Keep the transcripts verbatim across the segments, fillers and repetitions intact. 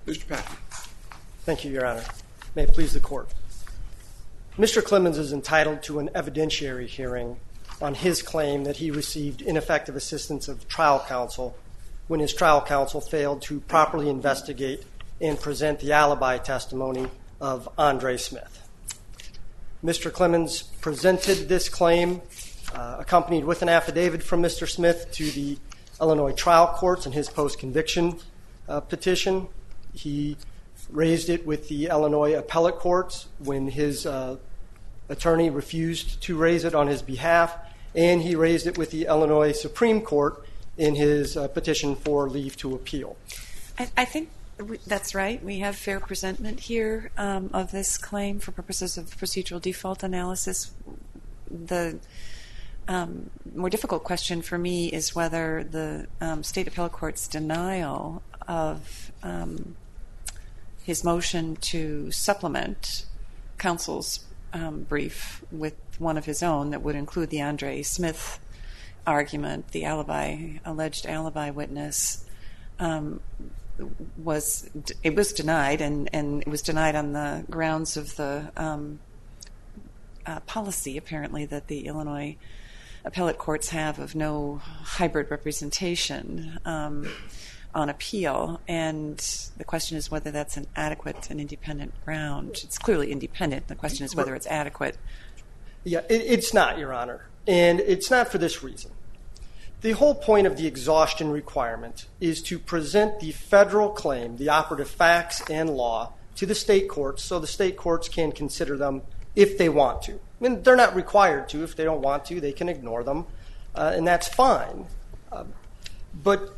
Mister Patton. Thank you, Your Honor. May it please the Court. Mister Clemens is entitled to an evidentiary hearing on his claim that he received ineffective assistance of trial counsel when his trial counsel failed to properly investigate and present the alibi testimony of Andre Smith. Mister Clemens presented this claim uh, accompanied with an affidavit from Mister Smith to the Illinois trial courts in his post-conviction uh, petition. He raised it with the Illinois appellate courts when his uh, attorney refused to raise it on his behalf, and he raised it with the Illinois Supreme Court in his uh, petition for leave to appeal. I, I think that's right. We have fair presentment here um, of this claim for purposes of procedural default analysis. The um, more difficult question for me is whether the um, state appellate court's denial of um, his motion to supplement counsel's um, brief with one of his own that would include the Andre Smith argument, the alibi, alleged alibi witness, um, was it was denied, and, and it was denied on the grounds of the um, uh, policy, apparently, that the Illinois appellate courts have of no hybrid representation um, on appeal. And the question is whether that's an adequate and independent ground. It's clearly independent. The question is whether it's adequate. Yeah, it, it's not, Your Honor. And it's not for this reason. The whole point of the exhaustion requirement is to present the federal claim, the operative facts and law, to the state courts so the state courts can consider them if they want to. I mean, they're not required to. If they don't want to, they can ignore them, uh, and that's fine. Uh, but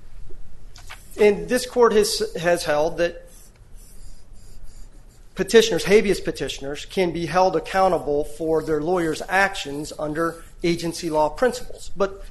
and this court has, has held that petitioners, habeas petitioners, can be held accountable for their lawyers' actions under agency law principles. But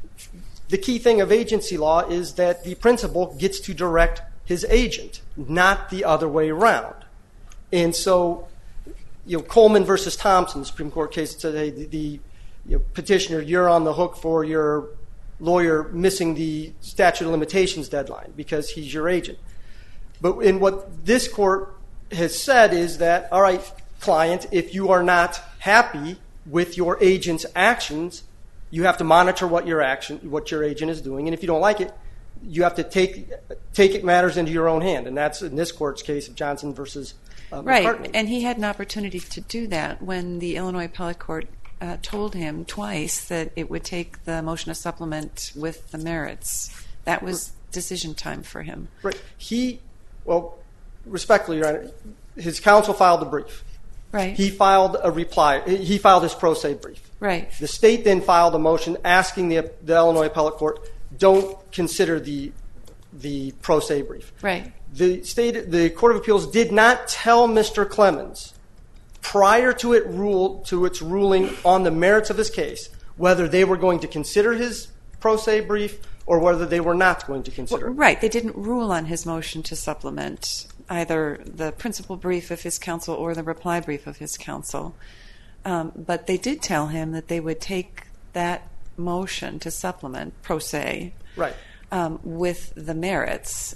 the key thing of agency law is that the principal gets to direct his agent, not the other way around. And so, you know, Coleman versus Thompson, the Supreme Court case today, the, the you know, petitioner, you're on the hook for your lawyer missing the statute of limitations deadline because he's your agent. But in what this court has said is that, all right, client, if you are not happy with your agent's actions, you have to monitor what your action, what your agent is doing, and if you don't like it, you have to take take it matters into your own hand, and that's in this court's case of Johnson versus uh, right. McCartney. And he had an opportunity to do that when the Illinois appellate court uh, told him twice that it would take the motion to supplement with the merits. That was decision time for him. Right. He, well, respectfully, Your Honor, his counsel filed the brief. Right. He filed a reply. He filed his pro se brief. Right. The state then filed a motion asking the, the Illinois appellate court, don't consider the the pro se brief. Right. The state, the Court of Appeals did not tell Mister Clemens prior to it rule to its ruling on the merits of his case whether they were going to consider his pro se brief or whether they were not going to consider well, it. Right. They didn't rule on his motion to supplement either the principal brief of his counsel or the reply brief of his counsel. Um, but they did tell him that they would take that motion to supplement, pro se, right. um, with the merits.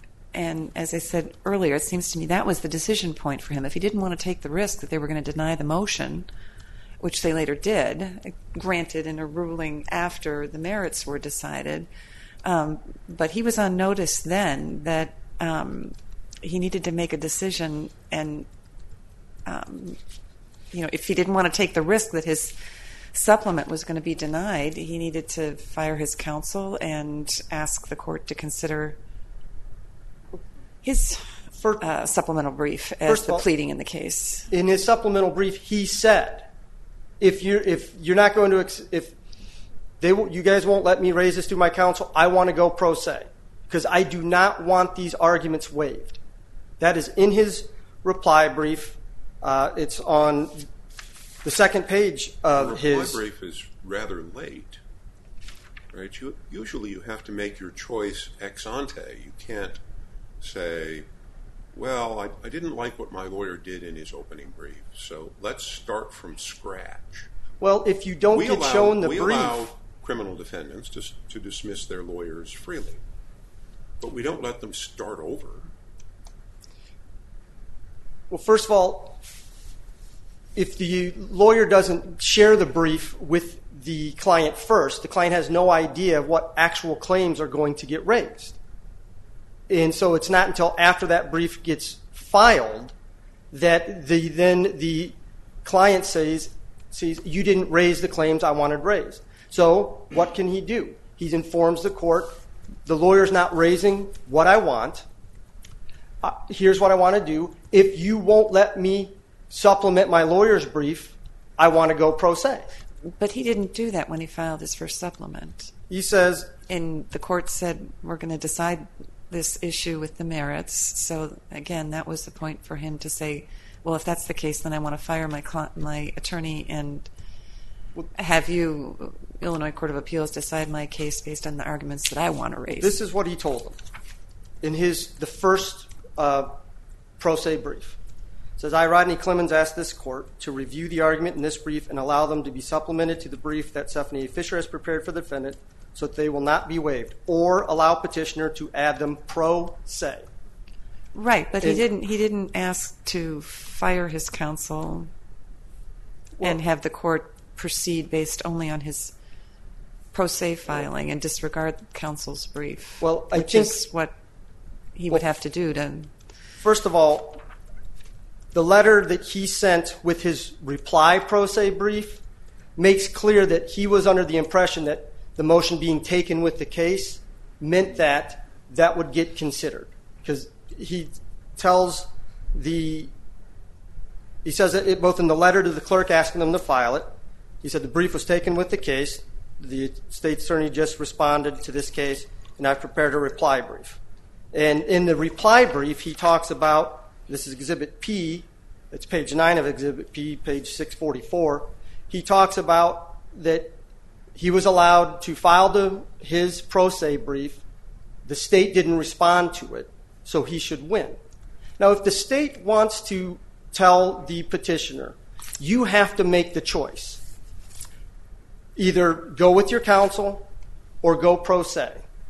And as I said earlier, it seems to me that was the decision point for him. If he didn't want to take the risk that they were going to deny the motion, which they later did, granted in a ruling after the merits were decided, um, but he was on notice then that um, he needed to make a decision, and um, you know, if he didn't want to take the risk that his supplement was going to be denied, he needed to fire his counsel and ask the court to consider his uh, supplemental brief as the all, pleading in the case. In his supplemental brief, he said, "If you're if you're not going to if they you guys won't let me raise this through my counsel, I want to go pro se because I do not want these arguments waived." That is in his reply brief. Uh, it's on the second page of the his... reply brief is rather late, right? You, usually you have to make your choice ex ante. You can't say, well, I, I didn't like what my lawyer did in his opening brief, so let's start from scratch. Well, if you don't we get allow, shown the we brief... We allow criminal defendants to, to dismiss their lawyers freely, but we don't let them start over. Well, first of all, if the lawyer doesn't share the brief with the client first, the client has no idea what actual claims are going to get raised. And so it's not until after that brief gets filed that the, then the client says, says, you didn't raise the claims I wanted raised. So what can he do? He informs the court, the lawyer's not raising what I want. Uh, here's what I want to do. If you won't let me supplement my lawyer's brief, I want to go pro se. But he didn't do that when he filed his first supplement. He says... And the court said, we're going to decide this issue with the merits. So, again, that was the point for him to say, well, if that's the case, then I want to fire my my attorney and have you, Illinois Court of Appeals, decide my case based on the arguments that I want to raise. This is what he told them in his the first uh, pro se brief. It says, I, Rodney Clemens, ask this court to review the argument in this brief and allow them to be supplemented to the brief that Stephanie A. Fisher has prepared for the defendant so that they will not be waived, or allow petitioner to add them pro se. Right, but and, he didn't he didn't ask to fire his counsel well, and have the court proceed based only on his pro se filing and disregard counsel's brief, well, I which think, is what he well, would have to do to... First of all, the letter that he sent with his reply pro se brief makes clear that he was under the impression that the motion being taken with the case meant that that would get considered. Because he tells the, he says it both in the letter to the clerk asking them to file it. He said the brief was taken with the case. The state attorney just responded to this case, and I've prepared a reply brief. And in the reply brief, he talks about, this is Exhibit P, it's page nine of Exhibit P, page six forty-four. He talks about that he was allowed to file the, his pro se brief. The state didn't respond to it, so he should win. Now, if the state wants to tell the petitioner, you have to make the choice. Either go with your counsel or go pro se.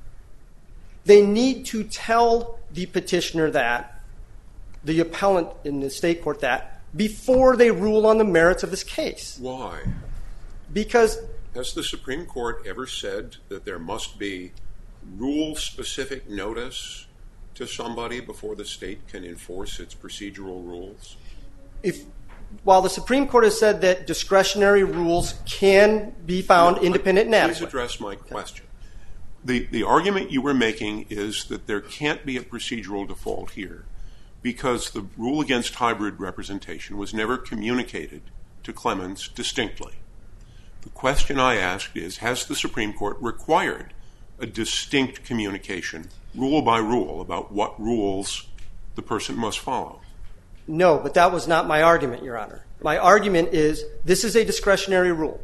They need to tell the petitioner that, the appellant in the state court that, before they rule on the merits of this case. Why? Because... Has the Supreme Court ever said that there must be rule-specific notice to somebody before the state can enforce its procedural rules? If, while the Supreme Court has said that discretionary rules can be found no, independent and adequate. Please address my question. The, the argument you were making is that there can't be a procedural default here because the rule against hybrid representation was never communicated to Clemens distinctly. The question I asked is, has the Supreme Court required a distinct communication, rule by rule, about what rules the person must follow? No, but that was not my argument, Your Honor. My argument is, this is a discretionary rule.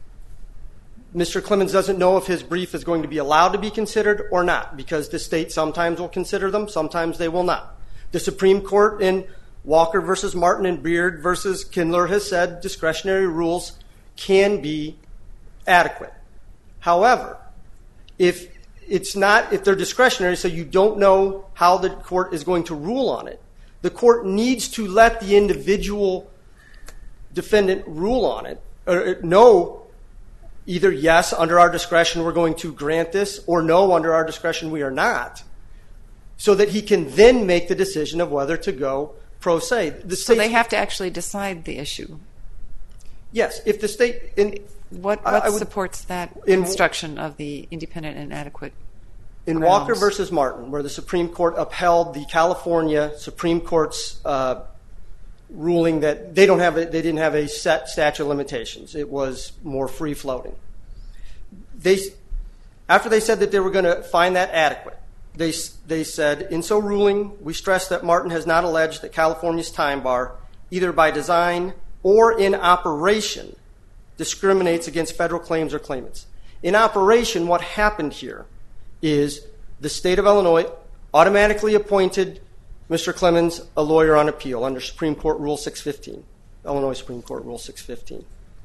Mister Clemens doesn't know if his brief is going to be allowed to be considered or not, because the state sometimes will consider them, sometimes they will not. The Supreme Court in Walker versus Martin and Beard versus Kindler has said discretionary rules can be adequate. However, if it's not, if they're discretionary, so you don't know how the court is going to rule on it, the court needs to let the individual defendant rule on it, or know either yes, under our discretion we're going to grant this, or no, under our discretion we are not, so that he can then make the decision of whether to go pro se. The so they have to actually decide the issue. Yes, if the state... In, what what I, I would, supports that in, construction of the independent and adequate In grounds? Walker versus Martin, where the Supreme Court upheld the California Supreme Court's uh, ruling that they don't have a, they didn't have a set statute of limitations. It was more free-floating. They, after they said that they were going to find that adequate, they, they said, in so ruling, we stress that Martin has not alleged that California's time bar, either by design or in operation, discriminates against federal claims or claimants. In operation, what happened here is the state of Illinois automatically appointed Mister Clemens a lawyer on appeal under Supreme Court Rule six fifteen, Illinois Supreme Court Rule six fifteen.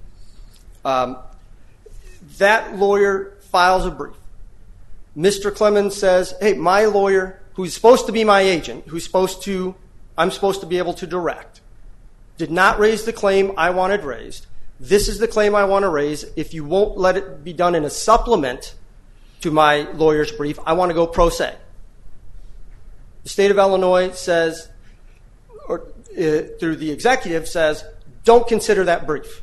Um, that lawyer files a brief. Mister Clemens says, hey, my lawyer, who's supposed to be my agent, who's supposed to, I'm supposed to be able to direct. Did not raise the claim I wanted raised. This is the claim I want to raise. If you won't let it be done in a supplement to my lawyer's brief, I want to go pro se. The state of Illinois says, or uh, through the executive says, don't consider that brief.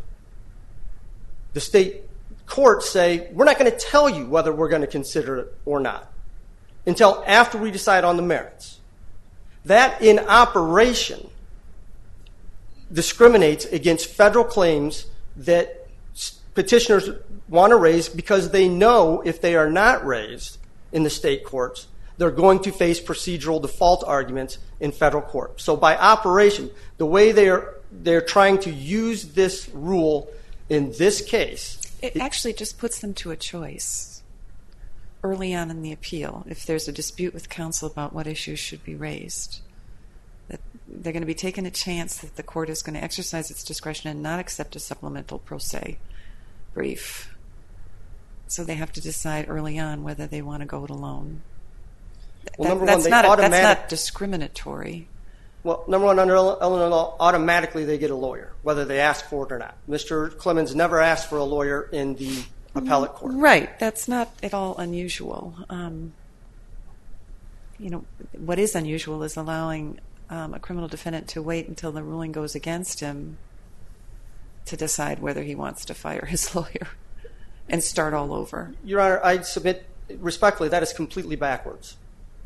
The state courts say, we're not going to tell you whether we're going to consider it or not until after we decide on the merits. That in operation discriminates against federal claims that petitioners want to raise because they know if they are not raised in the state courts, they're going to face procedural default arguments in federal court. So by operation, the way they're they're trying to use this rule in this case, it actually just puts them to a choice early on in the appeal. If there's a dispute with counsel about what issues should be raised, that they're going to be taking a chance that the court is going to exercise its discretion and not accept a supplemental pro se brief. So they have to decide early on whether they want to go it alone. Well, that, number that's, one, they not automatic- a, that's not discriminatory. Well, number one, under Illinois law, automatically they get a lawyer, whether they ask for it or not. Mister Clemens never asked for a lawyer in the appellate court. Right. That's not at all unusual. Um, you know, what is unusual is allowing um, a criminal defendant to wait until the ruling goes against him to decide whether he wants to fire his lawyer and start all over. Your Honor, I submit respectfully that is completely backwards.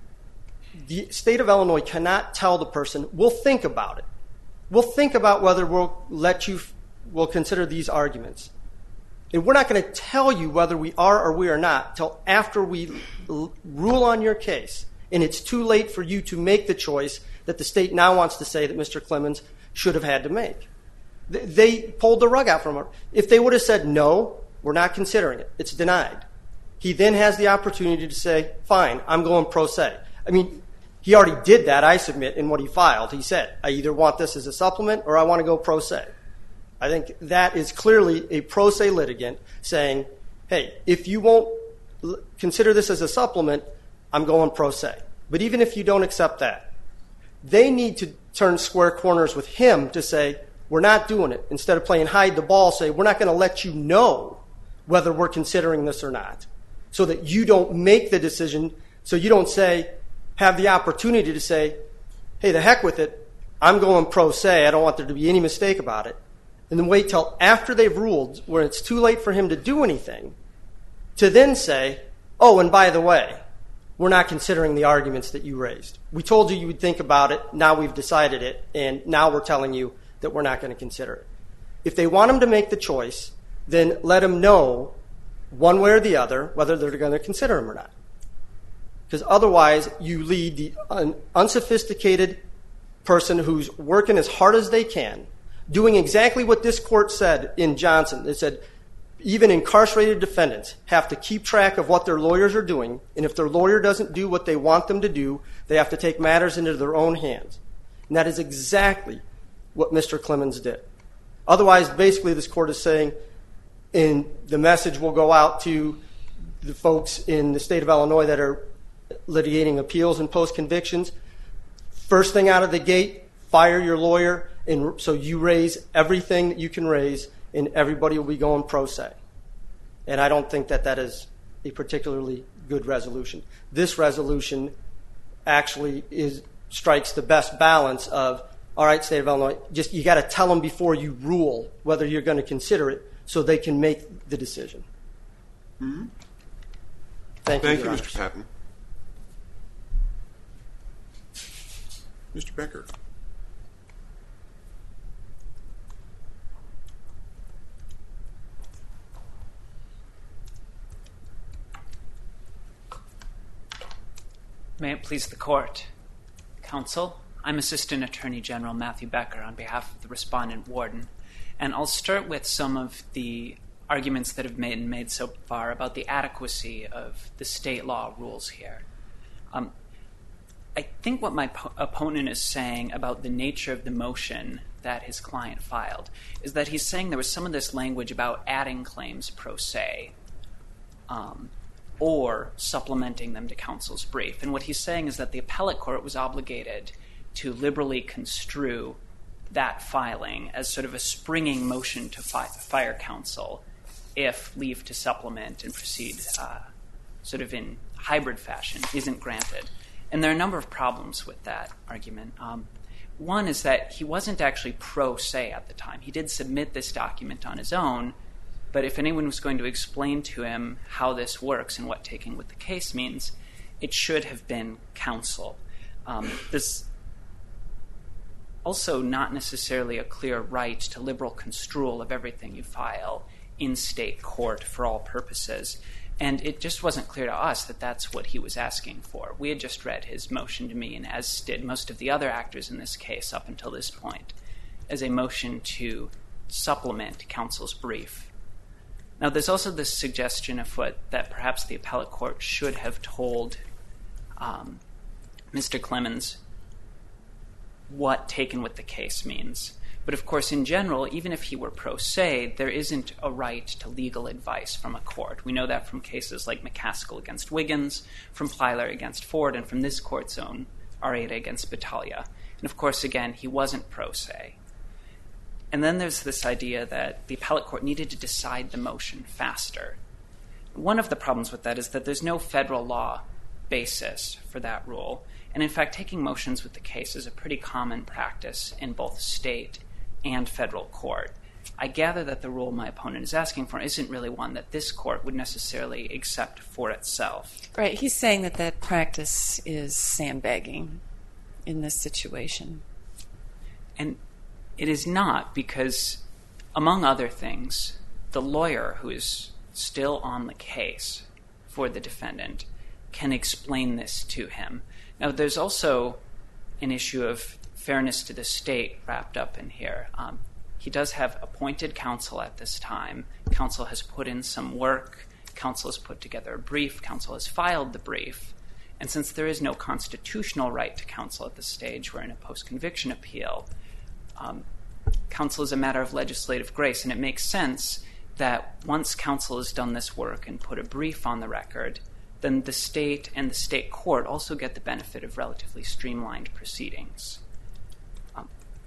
The state of Illinois cannot tell the person, we'll think about it. We'll think about whether we'll let you, we'll consider these arguments. And we're not going to tell you whether we are or we are not till after we l- rule on your case. And it's too late for you to make the choice that the state now wants to say that Mister Clemens should have had to make. They, they pulled the rug out from her. If they would have said, no, we're not considering it, it's denied. He then has the opportunity to say, fine, I'm going pro se. I mean, he already did that, I submit, in what he filed. He said, I either want this as a supplement or I want to go pro se. I think that is clearly a pro se litigant saying, hey, if you won't l- consider this as a supplement, I'm going pro se. But even if you don't accept that, they need to turn square corners with him to say, we're not doing it. Instead of playing hide the ball, say, we're not going to let you know whether we're considering this or not, so that you don't make the decision, so you don't say, have the opportunity to say, hey, the heck with it, I'm going pro se, I don't want there to be any mistake about it, and then wait till after they've ruled, where it's too late for him to do anything, to then say, oh, and by the way, we're not considering the arguments that you raised. We told you you would think about it, now we've decided it, and now we're telling you that we're not going to consider it. If they want him to make the choice, then let him know one way or the other whether they're going to consider him or not. Because otherwise, you lead the un- unsophisticated person who's working as hard as they can, doing exactly what this court said in Johnson. It said even incarcerated defendants have to keep track of what their lawyers are doing, and if their lawyer doesn't do what they want them to do, they have to take matters into their own hands. And that is exactly what Mister Clemens did. Otherwise, basically, this court is saying, and the message will go out to the folks in the state of Illinois that are litigating appeals and post-convictions. First thing out of the gate, fire your lawyer, and so you raise everything that you can raise, and everybody will be going pro se. And I don't think that that is a particularly good resolution. This resolution actually is strikes the best balance of, all right, state of Illinois, just you got to tell them before you rule whether you're going to consider it, so they can make the decision. Mm-hmm. Thank you, Thank you, Your Mister Patton. Mister Becker. May it please the court. Counsel, I'm Assistant Attorney General Matthew Becker on behalf of the respondent warden, and I'll start with some of the arguments that have been made so far about the adequacy of the state law rules here. Um, I think what my po- opponent is saying about the nature of the motion that his client filed is that he's saying there was some of this language about adding claims pro se, um, or supplementing them to counsel's brief. And what he's saying is that the appellate court was obligated to liberally construe that filing as sort of a springing motion to fi- fire counsel if leave to supplement and proceed uh, sort of in hybrid fashion isn't granted. And there are a number of problems with that argument. Um, one is that he wasn't actually pro se at the time. He did submit this document on his own, but if anyone was going to explain to him how this works and what taking with the case means, it should have been counsel. Um, this also not necessarily a clear right to liberal construal of everything you file in state court for all purposes. And it just wasn't clear to us that that's what he was asking for. We had just read his motion to me, and as did most of the other actors in this case up until this point, as a motion to supplement counsel's brief. Now, there's also this suggestion afoot that perhaps the appellate court should have told um, Mister Clemens what taken with the case means. But of course, in general, even if he were pro se, there isn't a right to legal advice from a court. We know that from cases like McCaskill against Wiggins, from Plyler against Ford, and from this court's own Areta against Battaglia. And of course, again, he wasn't pro se. And then there's this idea that the appellate court needed to decide the motion faster. One of the problems with that is that there's no federal law basis for that rule. And in fact, taking motions with the case is a pretty common practice in both state and federal court. I gather that the rule my opponent is asking for isn't really one that this court would necessarily accept for itself. Right. He's saying that that practice is sandbagging in this situation. And it is not, because, among other things, the lawyer who is still on the case for the defendant can explain this to him. Now, there's also an issue of fairness to the state wrapped up in here. Um, he does have appointed counsel at this time. Counsel has put in some work. Counsel has put together a brief. Counsel has filed the brief. And since there is no constitutional right to counsel at this stage, we're in a post-conviction appeal, um, counsel is a matter of legislative grace, and it makes sense that once counsel has done this work and put a brief on the record, then the state and the state court also get the benefit of relatively streamlined proceedings. Um,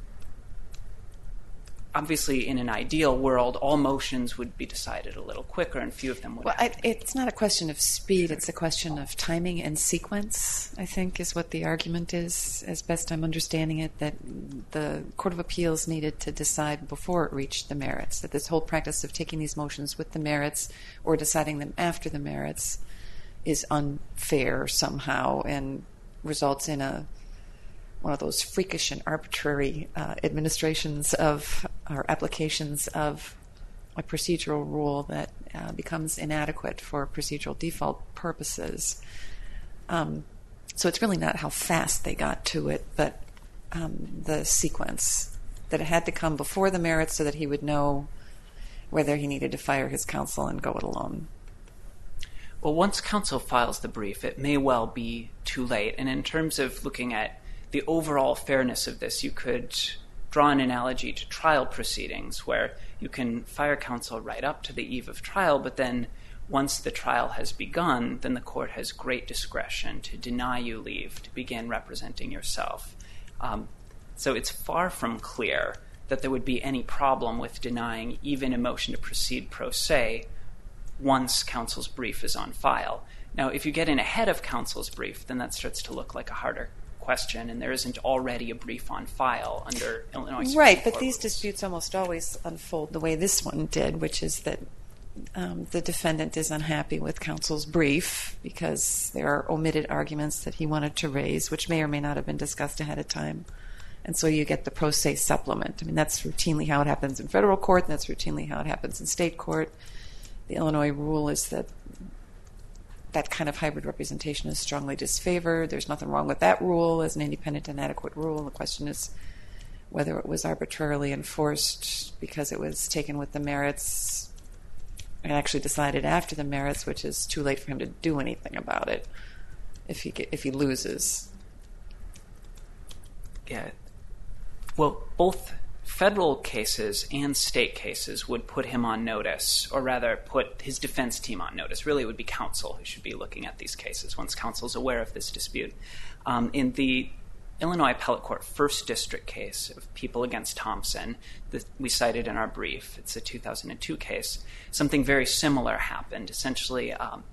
obviously, in an ideal world, all motions would be decided a little quicker, and few of them would. Well, I, it's not a question of speed, it's a question of timing and sequence, I think, is what the argument is, as best I'm understanding it, that the Court of Appeals needed to decide before it reached the merits, that this whole practice of taking these motions with the merits or deciding them after the merits is unfair somehow and results in a one of those freakish and arbitrary uh, administrations of or applications of a procedural rule that uh, becomes inadequate for procedural default purposes. Um, so it's really not how fast they got to it, but um, the sequence, that it had to come before the merits so that he would know whether he needed to fire his counsel and go it alone. Well, once counsel files the brief, it may well be too late. And in terms of looking at the overall fairness of this, you could draw an analogy to trial proceedings, where you can fire counsel right up to the eve of trial, but then once the trial has begun, then the court has great discretion to deny you leave to begin representing yourself. Um, so it's far from clear that there would be any problem with denying even a motion to proceed pro se once counsel's brief is on file. Now, if you get in ahead of counsel's brief, then that starts to look like a harder question, and there isn't already a brief on file under Illinois Supreme Right, but Court these rules. disputes almost always unfold the way this one did, which is that um, the defendant is unhappy with counsel's brief because there are omitted arguments that he wanted to raise, which may or may not have been discussed ahead of time. And so you get the pro se supplement. I mean, that's routinely how it happens in federal court, and that's routinely how it happens in state court. The Illinois rule is that that kind of hybrid representation is strongly disfavored. There's nothing wrong with that rule as an independent and adequate rule. The question is whether it was arbitrarily enforced because it was taken with the merits and actually decided after the merits, which is too late for him to do anything about it if he if he loses. Yeah. Well, both federal cases and state cases would put him on notice, or rather put his defense team on notice. Really, it would be counsel who should be looking at these cases once counsel is aware of this dispute. Um, in the Illinois Appellate Court First District case of People against Thompson that we cited in our brief. It's a two thousand two case. Something very similar happened. Essentially, um,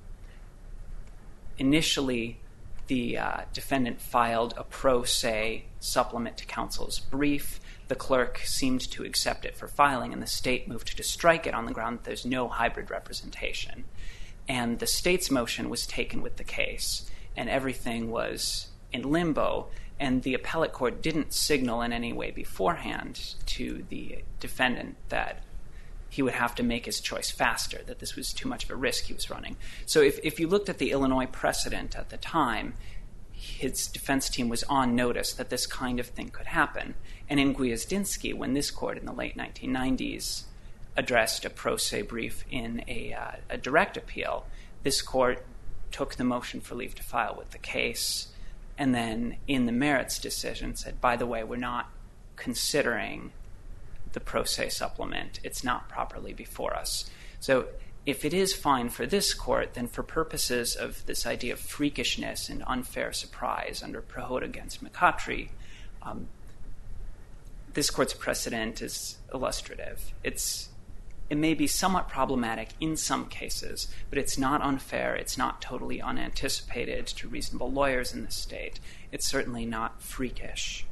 initially, the uh, defendant filed a pro se supplement to counsel's brief. The clerk seemed to accept it for filing, and the state moved to strike it on the ground that there's no hybrid representation. And the state's motion was taken with the case, and everything was in limbo, and the appellate court didn't signal in any way beforehand to the defendant that he would have to make his choice faster, that this was too much of a risk he was running. So if, if you looked at the Illinois precedent at the time, his defense team was on notice that this kind of thing could happen. And in Gwiazdinski, when this court in the late nineteen nineties addressed a pro se brief in a, uh, a direct appeal, this court took the motion for leave to file with the case, and then in the merits decision said, by the way, we're not considering the pro se supplement. It's not properly before us. So if it is fine for this court, then for purposes of this idea of freakishness and unfair surprise under Prohota against McCautry, um, this court's precedent is illustrative. It's, it may be somewhat problematic in some cases, but it's not unfair. It's not totally unanticipated to reasonable lawyers in the state. It's certainly not freakish.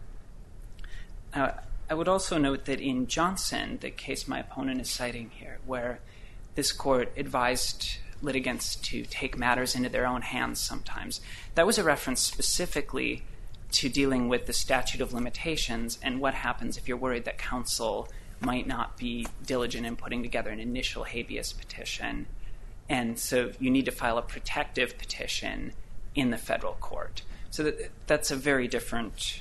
Uh, I would also note that in Johnson, the case my opponent is citing here, where this court advised litigants to take matters into their own hands sometimes, that was a reference specifically to dealing with the statute of limitations and what happens if you're worried that counsel might not be diligent in putting together an initial habeas petition. And so you need to file a protective petition in the federal court. So that, that's a very different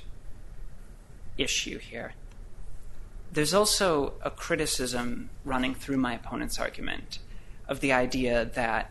issue here. There's also a criticism running through my opponent's argument of the idea that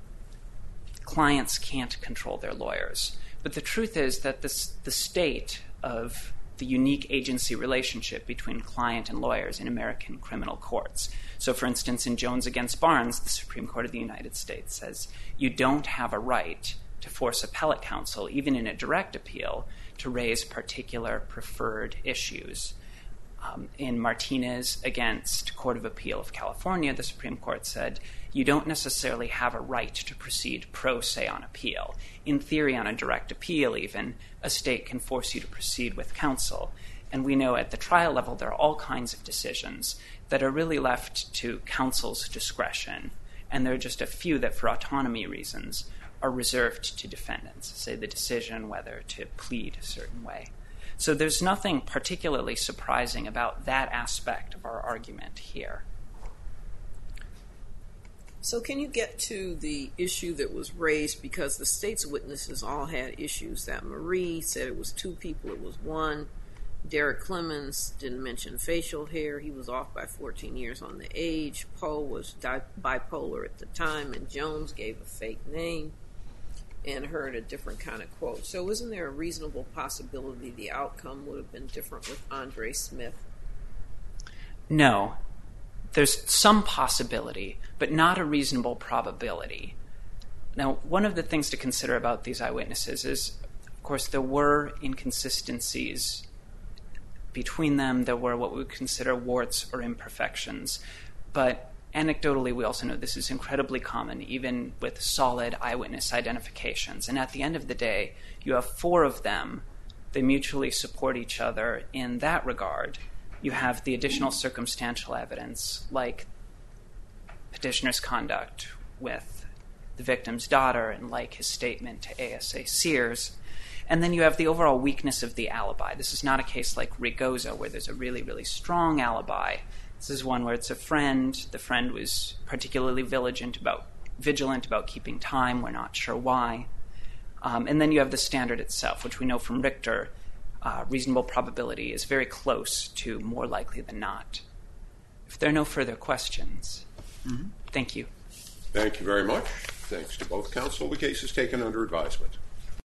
clients can't control their lawyers. But the truth is that this, the state of the unique agency relationship between client and lawyers in American criminal courts. So, for instance, in Jones against Barnes, the Supreme Court of the United States says you don't have a right to force appellate counsel, even in a direct appeal, to raise particular preferred issues. Um, in Martinez against Court of Appeal of California, the Supreme Court said you don't necessarily have a right to proceed pro se on appeal. In theory, on a direct appeal even, a state can force you to proceed with counsel. And we know at the trial level there are all kinds of decisions that are really left to counsel's discretion. And there are just a few that, for autonomy reasons, are reserved to defendants, say the decision whether to plead a certain way. So there's nothing particularly surprising about that aspect of our argument here. So can you get to the issue that was raised, because the state's witnesses all had issues, that Marie said it was two people, it was one. Derek Clemens didn't mention facial hair. He was off by fourteen years on the age. Poe was di- bipolar at the time, and Jones gave a fake name and heard a different kind of quote. So isn't there a reasonable possibility the outcome would have been different with Andre Smith? No. There's some possibility, but not a reasonable probability. Now, one of the things to consider about these eyewitnesses is, of course, there were inconsistencies between them. There were what we would consider warts or imperfections. But anecdotally, we also know this is incredibly common, even with solid eyewitness identifications. And at the end of the day, you have four of them. They mutually support each other in that regard. You have the additional circumstantial evidence, like petitioner's conduct with the victim's daughter and like his statement to A S A Sears. And then you have the overall weakness of the alibi. This is not a case like Rigoza, where there's a really, really strong alibi. This is one where it's a friend. The friend was particularly vigilant about, vigilant about keeping time. We're not sure why. Um, and then you have the standard itself, which we know from Richter, uh, reasonable probability is very close to more likely than not. If there are no further questions, mm-hmm. Thank you. Thank you very much. Thanks to both counsel. The case is taken under advisement.